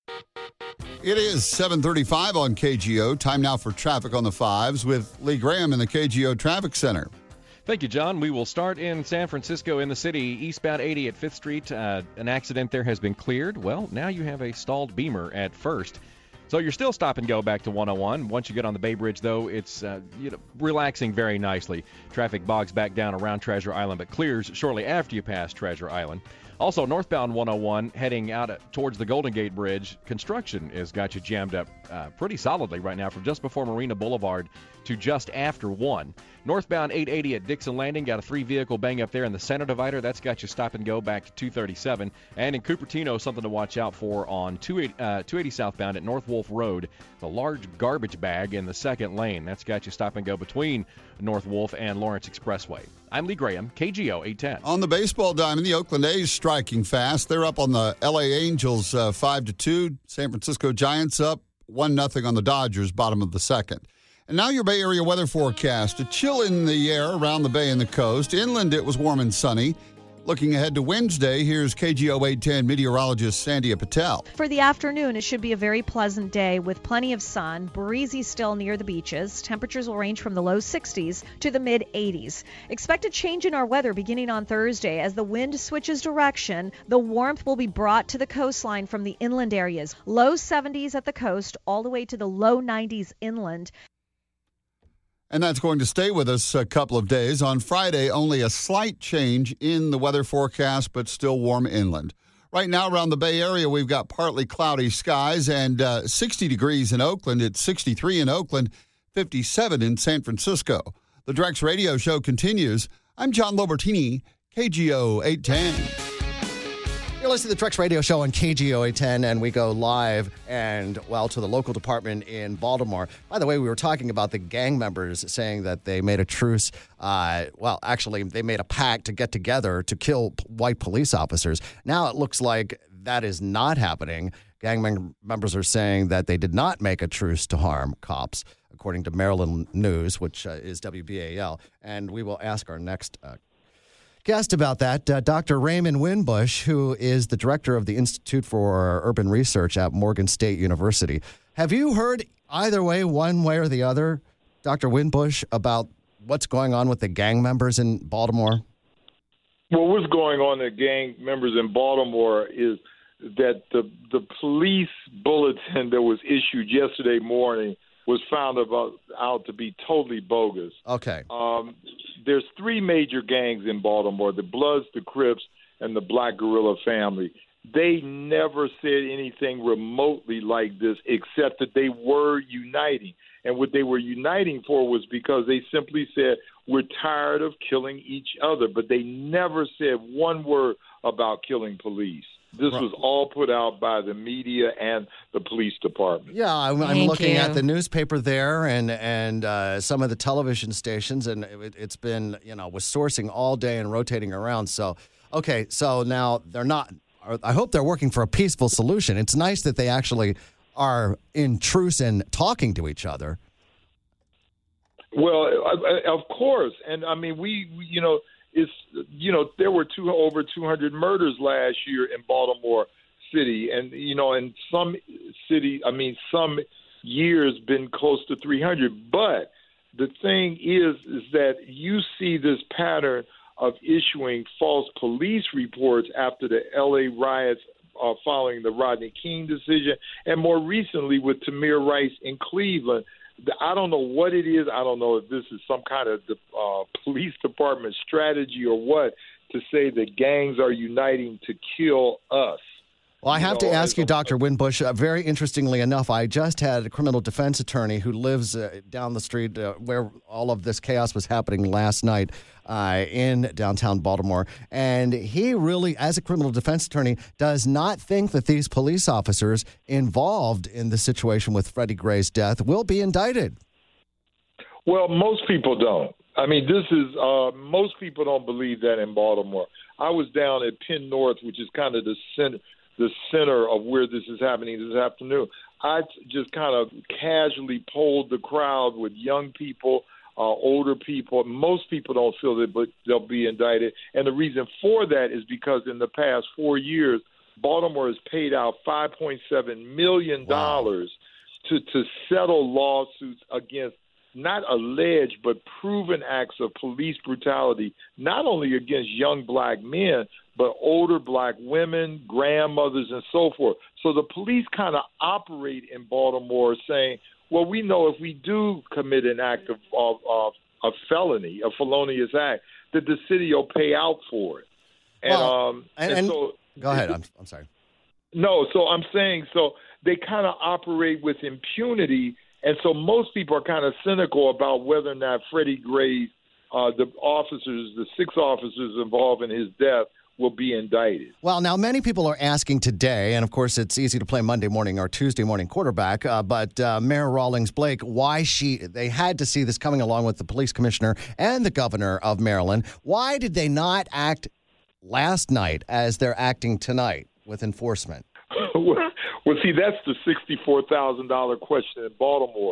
It is 7:35 on KGO. Time now for traffic on the fives with Lee Graham in the KGO Traffic Center. Thank you, John. We will start in San Francisco in the city, eastbound 80 at 5th Street. An accident there has been cleared. Well, now you have a stalled Beamer at First. So you're still stop and go back to 101. Once you get on the Bay Bridge, though, it's relaxing very nicely. Traffic bogs back down around Treasure Island, but clears shortly after you pass Treasure Island. Also, northbound 101, heading out towards the Golden Gate Bridge, construction has got you jammed up pretty solidly right now from just before Marina Boulevard to just after 1. Northbound 880 at Dixon Landing, got a 3-vehicle bang up there in the center divider. That's got you stop and go back to 237. And in Cupertino, something to watch out for on 280 southbound at North Wolf Road. The large garbage bag in the second lane. That's got you stop and go between North Wolf and Lawrence Expressway. I'm Lee Graham, KGO 810. On the baseball diamond, the Oakland A's striking fast. They're up on the LA Angels 5-2. San Francisco Giants up 1-0 on the Dodgers, bottom of the second. And now your Bay Area weather forecast. A chill in the air around the bay and the coast. Inland, it was warm and sunny. Looking ahead to Wednesday, here's KGO 810 meteorologist Sandhya Patel. For the afternoon, it should be a very pleasant day with plenty of sun, breezy still near the beaches. Temperatures will range from the low 60s to the mid 80s. Expect a change in our weather beginning on Thursday as the wind switches direction. The warmth will be brought to the coastline from the inland areas. Low 70s at the coast all the way to the low 90s inland. And that's going to stay with us a couple of days. On Friday, only a slight change in the weather forecast, but still warm inland. Right now around the Bay Area, we've got partly cloudy skies and 60 degrees in Oakland. It's 63 in Oakland, 57 in San Francisco. The Drex Radio Show continues. I'm John Lobertini, KGO 810. You're listening to the Drex Radio Show on KGO 810, and we go live to the local department in Baltimore. By the way, we were talking about the gang members saying that they made a truce. Actually, they made a pact to get together to kill white police officers. Now it looks like that is not happening. Gang members are saying that they did not make a truce to harm cops, according to Maryland News, which is WBAL. And we will ask our next guest about that, Dr. Raymond Winbush, who is the director of the Institute for Urban Research at Morgan State University. Have you heard either way, one way or the other, Dr. Winbush, about what's going on with the gang members in Baltimore? Well, what's going on with gang members in Baltimore is that the police bulletin that was issued yesterday morning was found out to be totally bogus. Okay. There's 3 major gangs in Baltimore, the Bloods, the Crips, and the Black Guerrilla family. They never said anything remotely like this except that they were uniting. And what they were uniting for was because they simply said, we're tired of killing each other. But they never said one word about killing police. This was all put out by the media and the police department. Yeah, I'm looking at the newspaper there and some of the television stations, and it's been, was sourcing all day and rotating around. So, okay, so now they're not, I hope they're working for a peaceful solution. It's nice that they actually are in truce and talking to each other. Well, of course. And I mean, there were over 200 murders last year in Baltimore City, and in some years been close to 300. But the thing is that you see this pattern of issuing false police reports after the L.A. riots following the Rodney King decision, and more recently with Tamir Rice in Cleveland. I don't know what it is. I don't know if this is some kind of police department strategy or what, to say that gangs are uniting to kill us. Well, I have to ask you, Dr. Winbush, very interestingly enough, I just had a criminal defense attorney who lives down the street where all of this chaos was happening last night in downtown Baltimore. And he really, as a criminal defense attorney, does not think that these police officers involved in the situation with Freddie Gray's death will be indicted. Well, most people don't. I mean, this is most people don't believe that in Baltimore. I was down at Penn North, which is kind of the center of where this is happening this afternoon. I just kind of casually polled the crowd with young people, older people. Most people don't feel that, but they'll be indicted. And the reason for that is because in the past 4 years, Baltimore has paid out $5.7 million to settle lawsuits against not alleged but proven acts of police brutality, not only against young black men, but older black women, grandmothers, and so forth. So the police kind of operate in Baltimore saying, well, we know if we do commit an act of felony, a felonious act, that the city will pay out for it. And, so go ahead. I'm sorry. No, so I'm saying, so they kind of operate with impunity. And so most people are kind of cynical about whether or not Freddie Gray, the 6 officers involved in his death, will be indicted. Well, now many people are asking today, and of course it's easy to play Monday morning or Tuesday morning quarterback, but Mayor Rawlings Blake, they had to see this coming along with the police commissioner and the governor of Maryland. Why did they not act last night as they're acting tonight with enforcement? Well, see, that's the $64,000 question in Baltimore.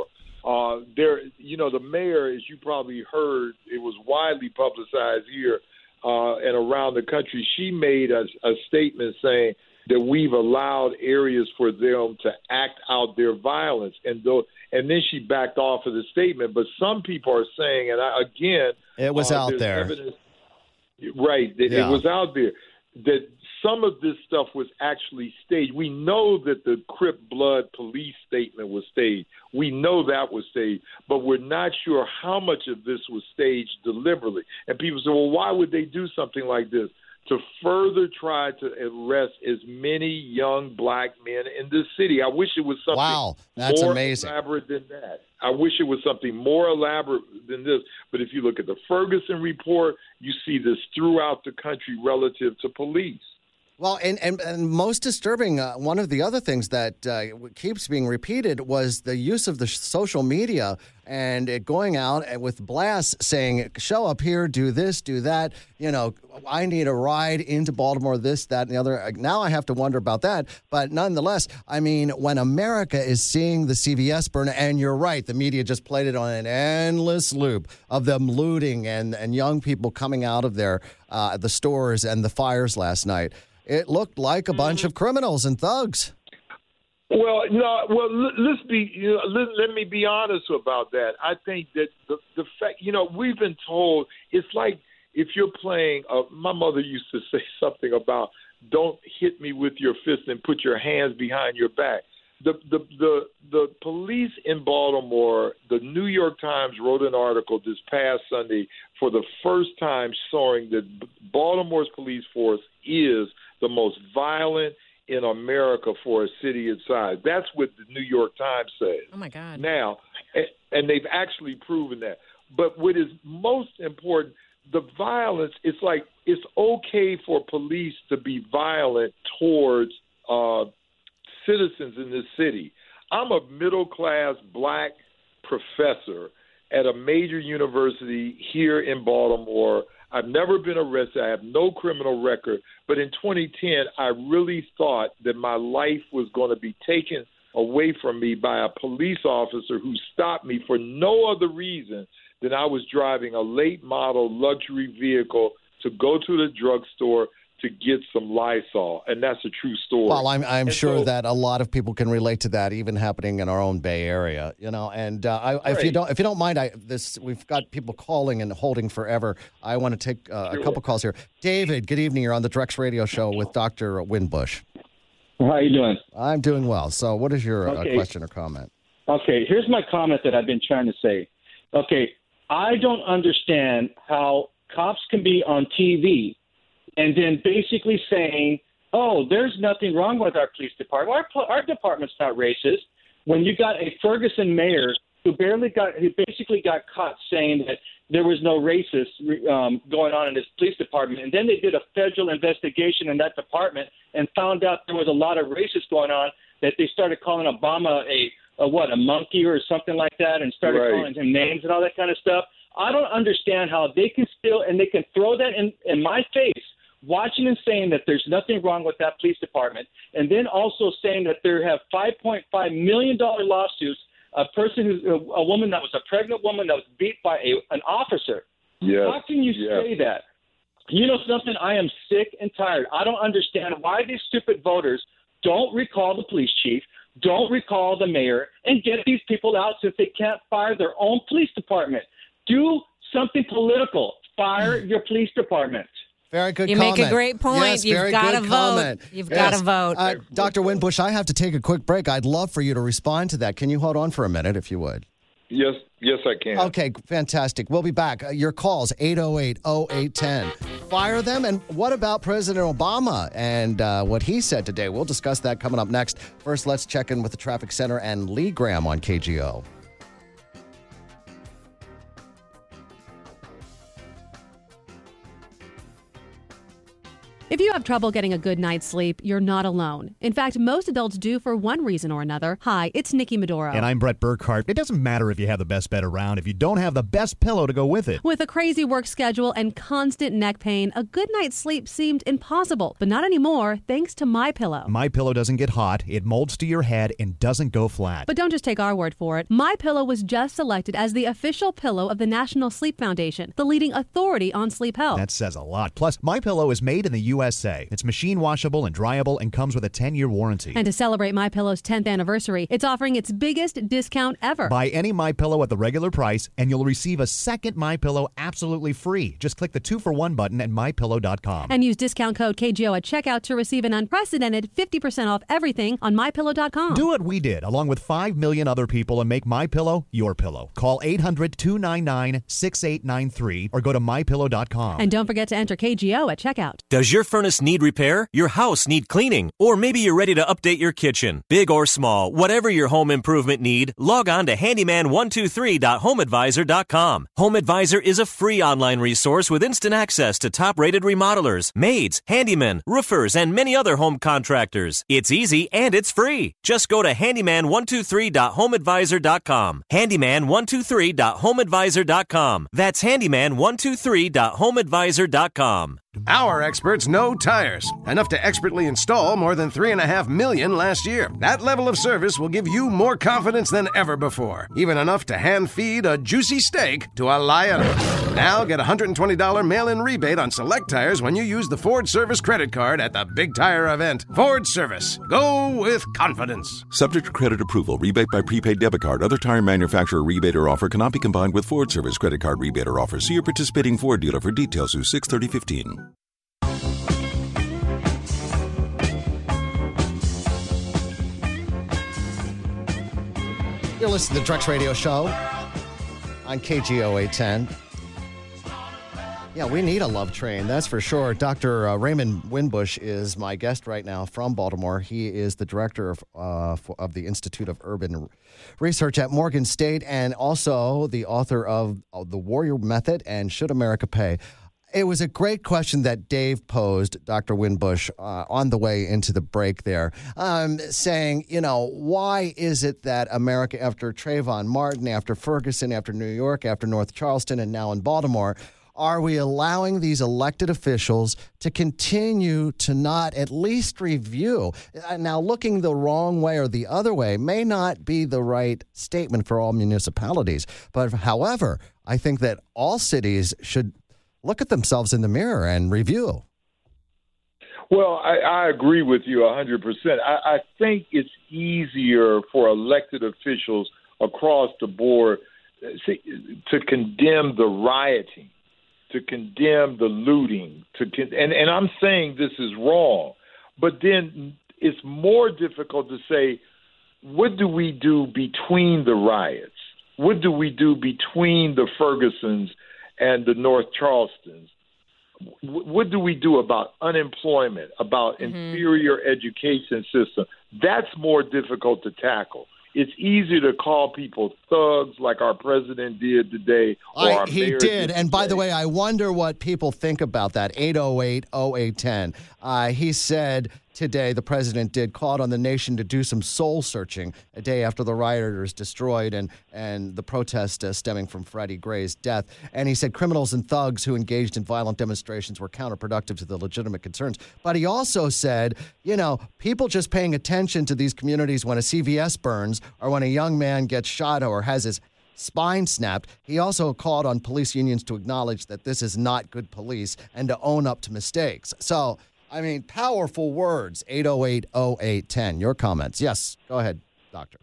The mayor, as you probably heard, it was widely publicized here and around the country. She made a statement saying that we've allowed areas for them to act out their violence, and then she backed off of the statement. But some people are saying, and it was out there, evidence, right? It was out there that some of this stuff was actually staged. We know that the Crip Blood police statement was staged. We know that was staged, but we're not sure how much of this was staged deliberately. And people say, well, why would they do something like this? To further try to arrest as many young black men in this city. I wish it was something more elaborate than that. I wish it was something more elaborate than this. But if you look at the Ferguson report, you see this throughout the country relative to police. Well, and most disturbing, one of the other things that keeps being repeated was the use of the social media and it going out with blasts saying, show up here, do this, do that. I need a ride into Baltimore, this, that, and the other. Now I have to wonder about that. But nonetheless, I mean, when America is seeing the CVS burn, and you're right, the media just played it on an endless loop of them looting and young people coming out of the stores and the fires last night. It looked like a bunch of criminals and thugs. Well, no. Well, let me be honest about that. I think that the fact, we've been told it's like if you're playing. My mother used to say something about "Don't hit me with your fist and put your hands behind your back." The police in Baltimore, the New York Times wrote an article this past Sunday for the first time showing that Baltimore's police force is the most violent in America for a city its size. That's what the New York Times says. Oh, my God. Now, and they've actually proven that. But what is most important, the violence, it's like it's okay for police to be violent towards citizens in this city. I'm a middle-class black professor at a major university here in Baltimore. I've never been arrested. I have no criminal record. But in 2010, I really thought that my life was going to be taken away from me by a police officer who stopped me for no other reason than I was driving a late model luxury vehicle to go to the drugstore to get some Lysol, and that's a true story. Well, I'm sure that a lot of people can relate to that, even happening in our own Bay Area. And if you don't mind, we've got people calling and holding forever. I want to take a couple calls here. David, good evening. You're on the Drex Radio Show with Dr. Winbush. How are you doing? I'm doing well. So, what is your question or comment? Okay, here's my comment that I've been trying to say. Okay, I don't understand how cops can be on TV and then basically saying, oh, there's nothing wrong with our police department. Our department's not racist. When you got a Ferguson mayor who basically got caught saying that there was no racist going on in his police department, and then they did a federal investigation in that department and found out there was a lot of racists going on, that they started calling Obama a monkey or something like that, and started calling him names and all that kind of stuff. I don't understand how they can throw that in my face, watching and saying that there's nothing wrong with that police department, and then also saying that they have $5.5 million lawsuits, a woman that was a pregnant woman that was beat by an officer. Yes. How can you say that? You know something? I am sick and tired. I don't understand why these stupid voters don't recall the police chief, don't recall the mayor, and get these people out since they can't fire their own police department. Do something political. Fire your police department. Very good You comment. make a great point. Yes, You've got to vote. You've got to vote. Dr. Winbush, I have to take a quick break. I'd love for you to respond to that. Can you hold on for a minute, if you would? Yes, I can. Okay, fantastic. We'll be back. Your calls, 808-0810. Fire them. And what about President Obama and what he said today? We'll discuss that coming up next. First, let's check in with the Traffic Center and Lee Graham on KGO. If you have trouble getting a good night's sleep, you're not alone. In fact, most adults do for one reason or another. Hi, it's Nikki Medoro. And I'm Brett Burkhart. It doesn't matter if you have the best bed around if you don't have the best pillow to go with it. With a crazy work schedule and constant neck pain, a good night's sleep seemed impossible. But not anymore, thanks to MyPillow. MyPillow doesn't get hot, it molds to your head, and doesn't go flat. But don't just take our word for it. MyPillow was just selected as the official pillow of the National Sleep Foundation, the leading authority on sleep health. That says a lot. Plus, MyPillow is made in the USA. It's machine washable and dryable and comes with a 10-year warranty. And to celebrate MyPillow's 10th anniversary, it's offering its biggest discount ever. Buy any MyPillow at the regular price, and you'll receive a second MyPillow absolutely free. Just click the 2-for-1 button at MyPillow.com. And use discount code KGO at checkout to receive an unprecedented 50% off everything on MyPillow.com. Do what we did, along with 5 million other people, and make MyPillow your pillow. Call 800-299-6893 or go to MyPillow.com. And don't forget to enter KGO at checkout. Does your furnace need repair? Your house need cleaning? Or maybe you're ready to update your kitchen? Big or small, whatever your home improvement need, log on to handyman123.homeadvisor.com. HomeAdvisor is a free online resource with instant access to top-rated remodelers, maids, handymen, roofers, and many other home contractors. It's easy and it's free. Just go to handyman123.homeadvisor.com. Handyman123.homeadvisor.com. That's handyman123.homeadvisor.com. Our experts know tires. Enough to expertly install more than 3.5 million last year. That level of service will give you more confidence than ever before. Even enough to hand feed a juicy steak to a lion. Now get a $120 mail-in rebate on select tires when you use the Ford Service credit card at the Big Tire event. Ford Service. Go with confidence. Subject to credit approval. Rebate by prepaid debit card. Other tire manufacturer rebate or offer cannot be combined with Ford Service credit card rebate or offer. See your participating Ford dealer for details through 6/30/15. You're listening to the Drex Radio Show on KGO 810. Yeah, we need a love train, that's for sure. Dr. Raymond Winbush is my guest right now from Baltimore. He is the director of the Institute of Urban Research at Morgan State and also the author of The Warrior Method and Should America Pay? It was a great question that Dave posed, Dr. Winbush, on the way into the break there, saying, why is it that America, after Trayvon Martin, after Ferguson, after New York, after North Charleston, and now in Baltimore, are we allowing these elected officials to continue to not at least review? Now, looking the wrong way or the other way may not be the right statement for all municipalities. But however, I think that all cities should look at themselves in the mirror and review. Well, I agree with you 100%. I think it's easier for elected officials across the board to condemn the rioting, to condemn the looting, and I'm saying this is wrong. But then it's more difficult to say, what do we do between the riots? What do we do between the Fergusons and the North Charlestons? What do we do about unemployment, about inferior education system? That's more difficult to tackle. It's easy to call people thugs like our president did today. He did. And by the way, I wonder what people think about that. 808-0810. He said today, the president did, called on the nation to do some soul searching a day after the rioters destroyed and the protest stemming from Freddie Gray's death. And he said criminals and thugs who engaged in violent demonstrations were counterproductive to the legitimate concerns. But he also said, people just paying attention to these communities when a CVS burns or when a young man gets shot or has his spine snapped. He also called on police unions to acknowledge that this is not good police and to own up to mistakes. So, powerful words. 808-0810. Your comments. Yes, go ahead, Doctor.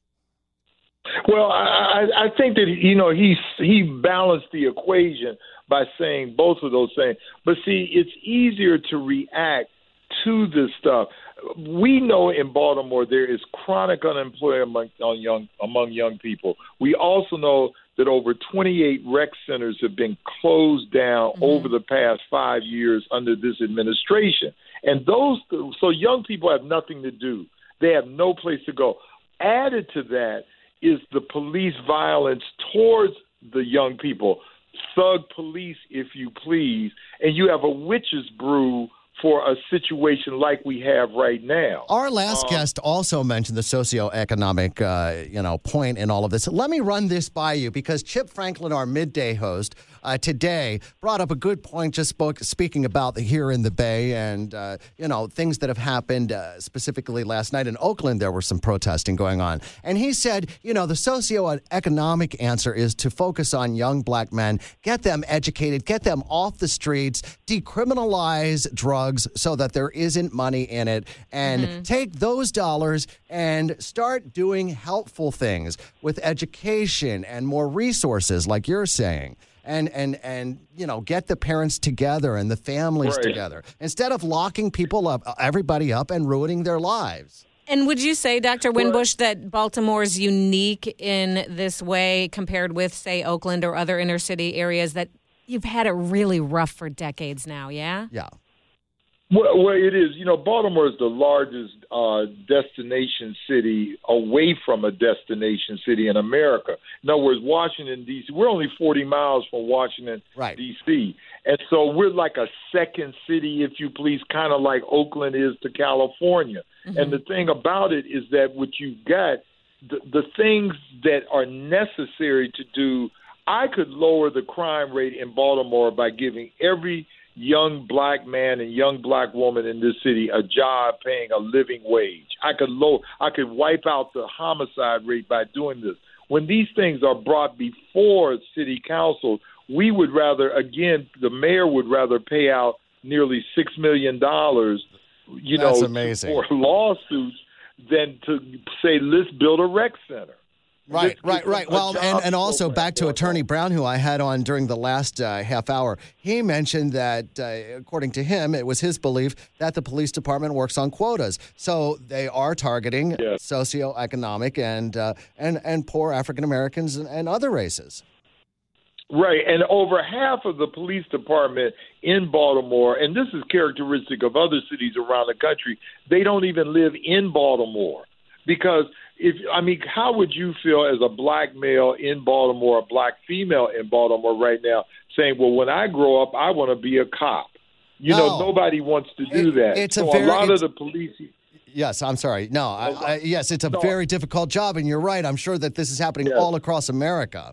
Well, I think that, he balanced the equation by saying both of those things. But see, it's easier to react to this stuff. We know in Baltimore there is chronic unemployment among young people. We also know that over 28 rec centers have been closed down over the past 5 years under this administration. And so young people have nothing to do. They have no place to go. Added to that is the police violence towards the young people. Thug police, if you please. And you have a witch's brew for a situation like we have right now. Our last guest also mentioned the socioeconomic, point in all of this. Let me run this by you because Chip Franklin, our midday host, today brought up a good point just speaking about here in the Bay and, things that have happened specifically last night in Oakland. There were some protesting going on. And he said, the socioeconomic answer is to focus on young black men, get them educated, get them off the streets, decriminalize drugs so that there isn't money in it, and take those dollars and start doing helpful things with education and more resources, like you're saying. And get the parents together and the families together instead of locking people up, everybody up, and ruining their lives. And would you say, Dr. Winbush, that Baltimore's unique in this way compared with, say, Oakland or other inner city areas that you've had it really rough for decades now, yeah? Yeah. Well, it is. Baltimore is the largest destination city away from a destination city in America. In other words, Washington, D.C., we're only 40 miles from Washington, D.C., and so we're like a second city, if you please, kind of like Oakland is to California. And the thing about it is that what you've got, the things that are necessary to do, I could lower the crime rate in Baltimore by giving every young black man and young black woman in this city a job paying a living wage. I could wipe out the homicide rate by doing this. When these things are brought before city council, we would rather, again, the mayor would rather pay out nearly $6 million, That's amazing. For lawsuits than to say, let's build a rec center. Right. Well, and also back to Attorney Brown, who I had on during the last half hour. He mentioned that, according to him, it was his belief that the police department works on quotas. So they are targeting socioeconomic and poor African Americans and other races. Right, and over half of the police department in Baltimore, and this is characteristic of other cities around the country, they don't even live in Baltimore because how would you feel as a black male in Baltimore, a black female in Baltimore right now, saying, well, when I grow up, I want to be a cop? Nobody wants to do that. A lot of the police. Yes, I'm sorry. No, yes, it's a very difficult job, and you're right. I'm sure that this is happening all across America.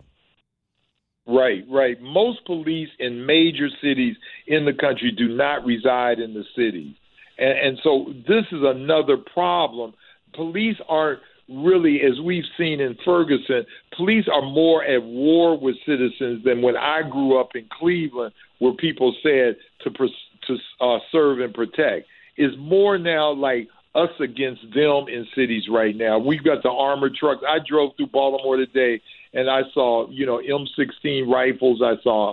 Right. Most police in major cities in the country do not reside in the cities. And so this is another problem. Police aren't really, as we've seen in Ferguson, police are more at war with citizens than when I grew up in Cleveland, where people said to serve and protect. It's more now like us against them in cities right now. We've got the armored trucks. I drove through Baltimore today, and I saw, M16 rifles. I saw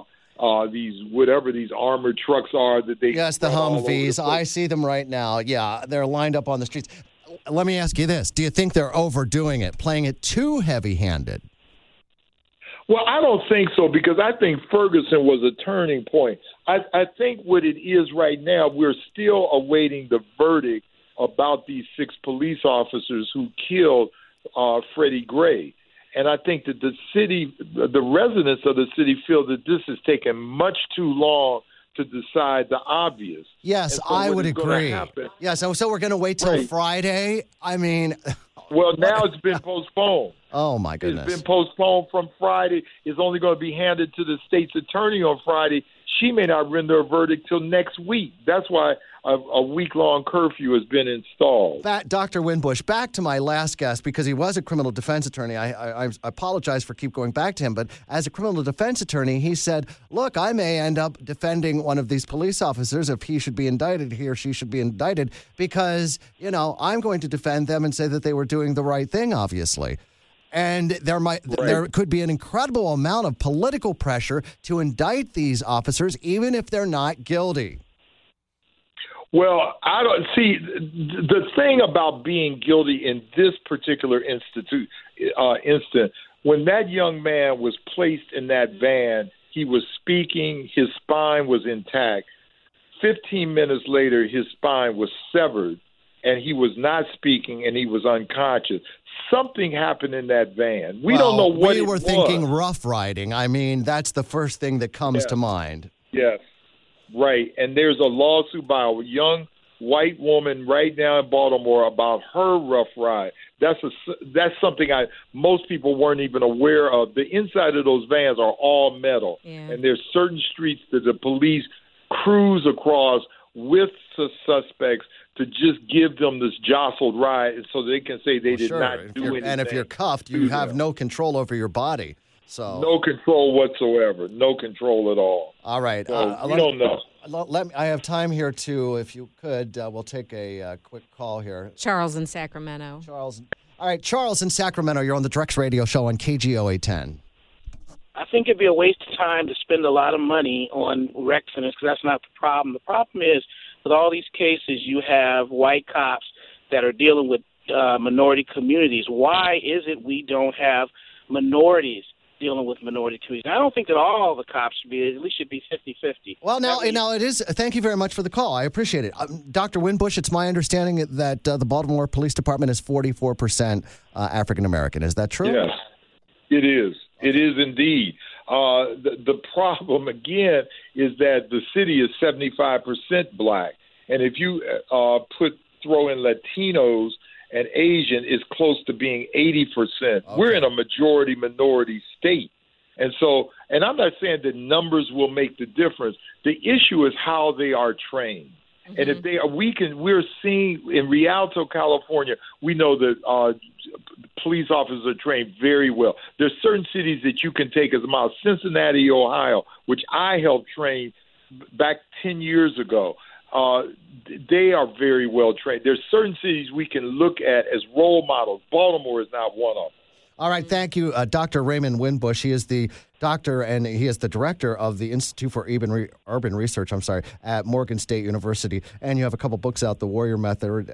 these armored trucks are that they. Yes, the Humvees. I see them right now. Yeah, they're lined up on the streets. Let me ask you this. Do you think they're overdoing it, playing it too heavy-handed? Well, I don't think so, because I think Ferguson was a turning point. I think what it is right now, we're still awaiting the verdict about these 6 police officers who killed Freddie Gray. And I think that the residents of the city feel that this has taken much too long to decide the obvious. Yes, so I would agree. Yeah, so we're going to wait till Friday? I mean... Well, now it's been postponed. Oh, my goodness. It's been postponed from Friday. It's only going to be handed to the state's attorney on Friday. She may not render a verdict till next week. That's why a week-long curfew has been installed. Dr. Winbush, back to my last guest, because he was a criminal defense attorney. I apologize for keep going back to him, but as a criminal defense attorney, he said, look, I may end up defending one of these police officers if he should be indicted, he or she should be indicted, because, I'm going to defend them and say that they were doing the right thing, obviously. And there could be an incredible amount of political pressure to indict these officers, even if they're not guilty. Well, I don't see the thing about being guilty in this particular instant. When that young man was placed in that van, he was speaking. His spine was intact. 15 minutes later, his spine was severed, and he was not speaking, and he was unconscious. Something happened in that van. We don't know what it was. We were thinking rough riding. I mean, that's the first thing that comes to mind. Yes, right. And there's a lawsuit by a young white woman right now in Baltimore about her rough ride. That's something most people weren't even aware of. The inside of those vans are all metal, and there's certain streets that the police cruise across with the suspects to just give them this jostled ride so they can say they did not do anything. And if you're cuffed, you have no control over your body. So no control whatsoever. No control at all. All right. So we don't know. I have time here, too. If you could, we'll take a quick call here. Charles in Sacramento. All right, Charles in Sacramento. You're on the Drex Radio Show on KGO 810. I think it'd be a waste of time to spend a lot of money on rec centers because that's not the problem. The problem is with all these cases, you have white cops that are dealing with minority communities. Why is it we don't have minorities dealing with minority communities? I don't think that all the cops should be, at least should be 50-50. Well, now it is. Thank you very much for the call. I appreciate it. Dr. Winbush, it's my understanding that the Baltimore Police Department is 44% African-American. Is that true? Yes, it is. It is indeed. The problem, again, is that the city is 75% black. And if you throw in Latinos and Asian, it's close to being 80%. Okay. We're in a majority-minority state. And I'm not saying that numbers will make the difference. The issue is how they are trained. Mm-hmm. And if we're seeing in Rialto, California, we know that police officers are trained very well. There's certain cities that you can take as a model. Cincinnati, Ohio, which I helped train back 10 years ago. They are very well trained. There's certain cities we can look at as role models. Baltimore is not one of them. All right, thank you, Dr. Raymond Winbush. He is the doctor and he is the director of the Institute for Urban Research, at Morgan State University. And you have a couple books out, The Warrior Method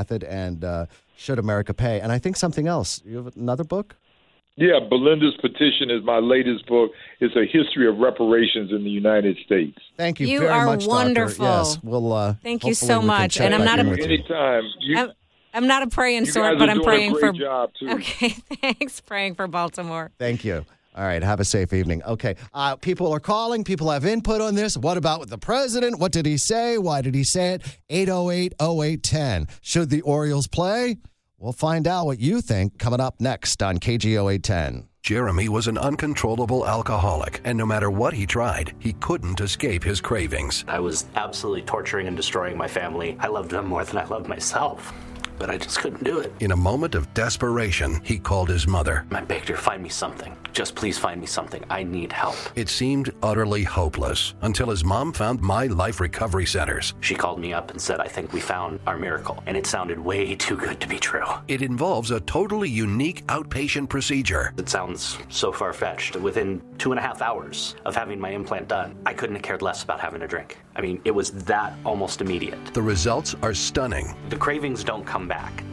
and Should America Pay? And I think something else. You have another book? Yeah, Belinda's Petition is my latest book. It's a history of reparations in the United States. Thank you very much, Doctor. You are wonderful. Yes, we'll. Thank you so much. And I'm not anytime. I'm not a praying sword, but I'm praying for. Job too. Okay, thanks. Praying for Baltimore. Thank you. All right, have a safe evening. Okay, people are calling. People have input on this. What about with the president? What did he say? Why did he say it? 808-0810. Should the Orioles play? We'll find out what you think coming up next on KGO 810. Jeremy was an uncontrollable alcoholic, and no matter what he tried, he couldn't escape his cravings. I was absolutely torturing and destroying my family. I loved them more than I loved myself, but I just couldn't do it. In a moment of desperation, he called his mother. I begged her, find me something. Just please find me something. I need help. It seemed utterly hopeless until his mom found My Life Recovery Centers. She called me up and said, I think we found our miracle. And it sounded way too good to be true. It involves a totally unique outpatient procedure. It sounds so far-fetched. Within 2.5 hours of having my implant done, I couldn't have cared less about having a drink. I mean, it was that almost immediate. The results are stunning. The cravings don't come back.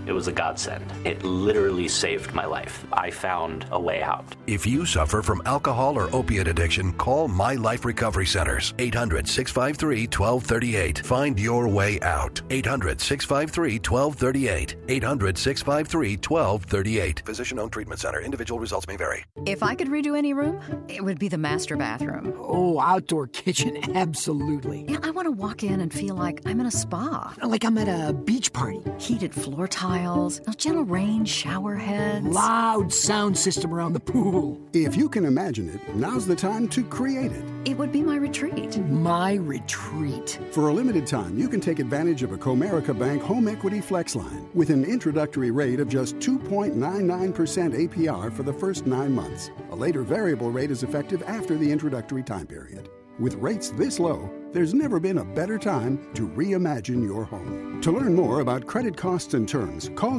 It was a godsend. It literally saved my life. I found a way out. If you suffer from alcohol or opiate addiction, call My Life Recovery Centers. 800-653-1238. Find your way out. 800-653-1238. 800-653-1238. Physician-owned treatment center. Individual results may vary. If I could redo any room, it would be the master bathroom. Oh, outdoor kitchen, absolutely. Yeah, I want to walk in and feel like I'm in a spa. Like I'm at a beach party. Heated floor tiles, a gentle rain shower heads. Loud sound system around the pool. If you can imagine it, now's the time to create it. It would be my retreat. My retreat. For a limited time, you can take advantage of a Comerica Bank Home Equity Flex Line with an introductory rate of just 2.99% APR for the first 9 months. A later variable rate is effective after the introductory time period. With rates this low, there's never been a better time to reimagine your home. To learn more about credit costs and terms, call